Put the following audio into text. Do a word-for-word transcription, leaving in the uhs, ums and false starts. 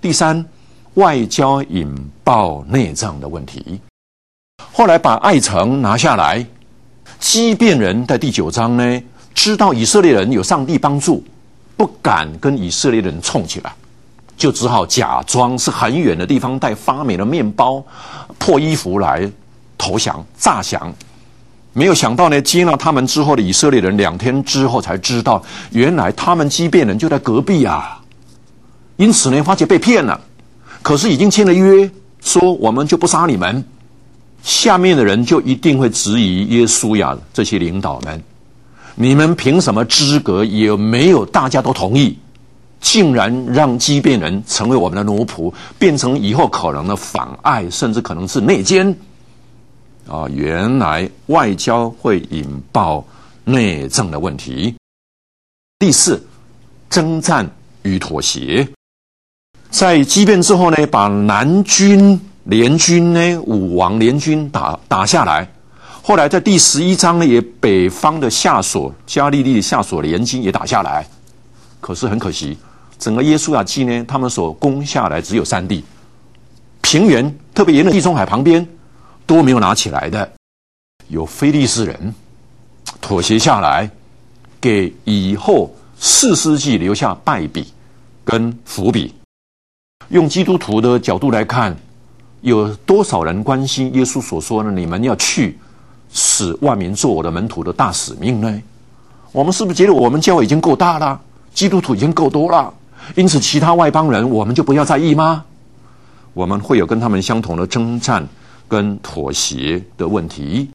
第三，外交引爆内脏的问题。后来把爱城拿下来，基遍人在第九章呢，知道以色列人有上帝帮助，不敢跟以色列人冲起来，就只好假装是很远的地方带发霉的面包、破衣服来投降、诈降。没有想到呢，接纳他们之后的以色列人，两天之后才知道，原来他们基遍人就在隔壁啊。因此呢，发觉被骗了。可是已经签了约，说我们就不杀你们。下面的人就一定会质疑耶稣呀，这些领导们，你们凭什么资格？也没有大家都同意，竟然让基遍人成为我们的奴仆，变成以后可能的妨碍，甚至可能是内奸啊！原来外交会引爆内政的问题。第四，征战与妥协。在基遍之后呢，把南军联军呢，武王联军打打下来。后来在第十一章呢，也北方的夏所加利利的夏所联军也打下来。可是很可惜，整个耶稣亚记呢，他们所攻下来只有三地，平原特别沿着地中海旁边都没有拿起来的。有非利士人妥协下来，给以后士师记留下败笔跟伏笔。用基督徒的角度来看，有多少人关心耶稣所说的你们要去使万民做我的门徒的大使命呢？我们是不是觉得我们教会已经够大了，基督徒已经够多了，因此其他外邦人我们就不要在意吗？我们会有跟他们相同的征战跟妥协的问题。